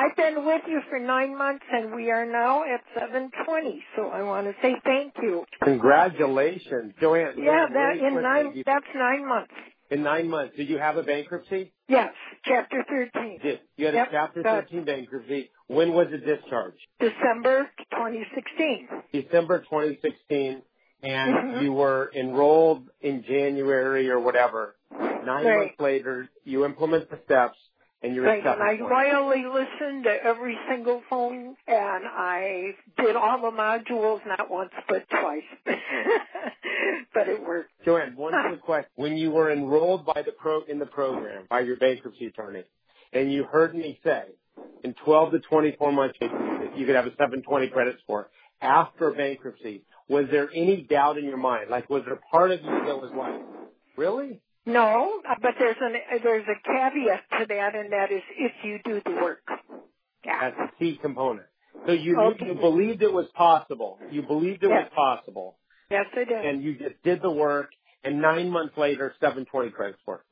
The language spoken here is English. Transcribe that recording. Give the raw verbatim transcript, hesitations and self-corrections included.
I've been with you for nine months, and we are now at seven twenty. So I want to say thank you. Congratulations, Joanne. Yeah, really, that really in quickly, nine. you, That's nine months. in nine months, did you have a bankruptcy? Yes, Chapter thirteen. Did you had Yep, a Chapter good. thirteen bankruptcy? When was it discharged? December twenty sixteen. December twenty sixteen, and Mm-hmm. you were enrolled in January or whatever. Nine Right. months later, you implement the steps, and you're Right, at and I seven twenty. loyally listened to every single phone, and I did all the modules, not once but twice. But it worked. Joanne, one quick question. When you were enrolled by the pro in the program by your bankruptcy attorney, and you heard me say in twelve to twenty-four months you could have a seven twenty credit score after bankruptcy, was there any doubt in your mind? Like, was there a part of you that was like, really? No, but there's an there's a caveat to that, and that is if you do the work. Yeah. That's a key component. So you Okay. knew, you believed it was possible. You believed it Yes. was possible. Yes, I did. And you just did the work, and nine months later, seven twenty credit score.